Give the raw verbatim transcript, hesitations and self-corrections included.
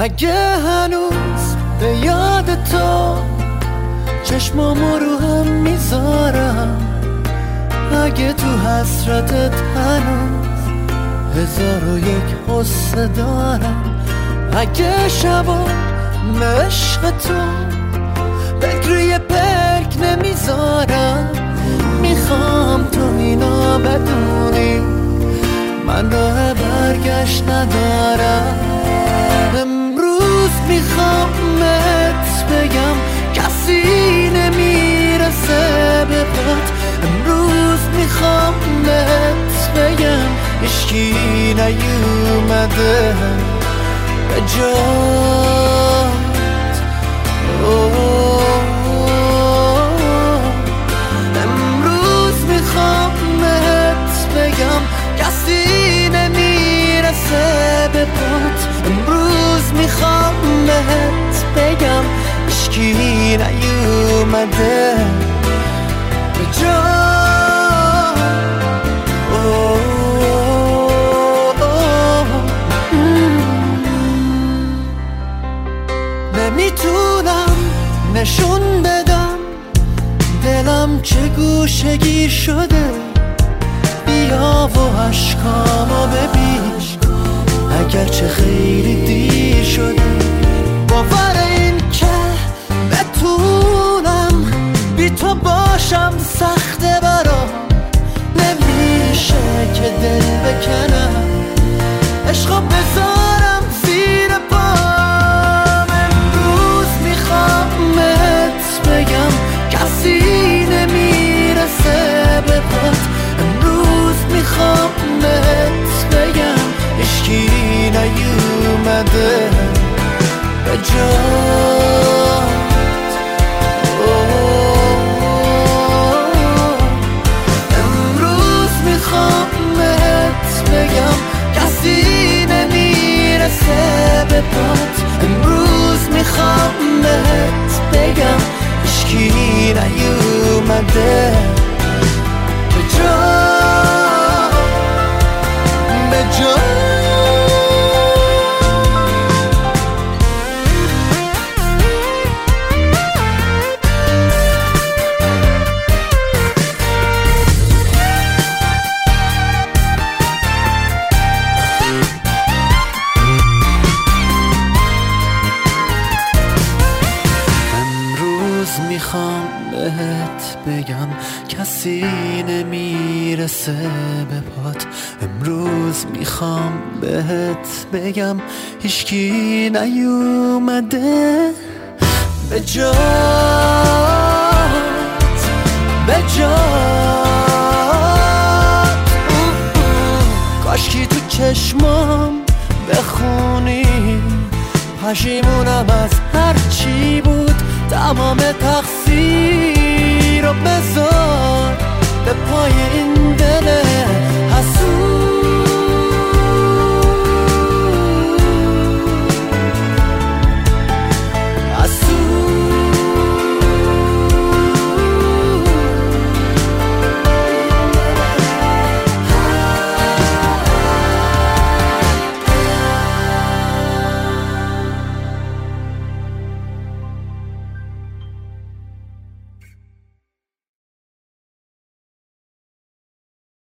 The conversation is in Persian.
اگه هنوز به یاد تو چشمامو رو هم میذارم، اگه تو حسرتت هنوز هزار و یک قصه دارم، اگه شبا عشق تو بگریه پرک نمیذارم، میخوام تو اینا بدونی من راه برگشت ندارم. امروز میخوام ات بگم کسی نمیرسه به پات، امروز میخوام ات بگم هیچکی نیومده به جات. امروز میخوام ات بگم کسی نمیرسه به پات، امروز میخوام ات بگم هیچکی نیومده به جات. نمیتونم نشون بدم دلم چه گوشگیر شده، بیا و عشقامو ببین اگرچه خیلی دیر شده. باور این که بتونم بی تو باشم سخته برام، نمیشه که دل بکنم عشقا بذارم زیر پام. امروز میخوام ات بگم کسی نمیرسه به پات، امروز میخوام ات بگم هیچکی نیومده به جات. امروز میخوام ات بگم کسی نمیرسه به پات، امروز میخوام ات بگم هیچکی نیومده به جات به جات. میخوام بهت بگم کسی نمیرسه به پات، امروز میخوام بهت بگم هیچکی نیومده به جات به جات. کاشکی تو چشمام بخونی پشیمونم از هر چی بود، تمام تقصیر رو بذار به پای این دل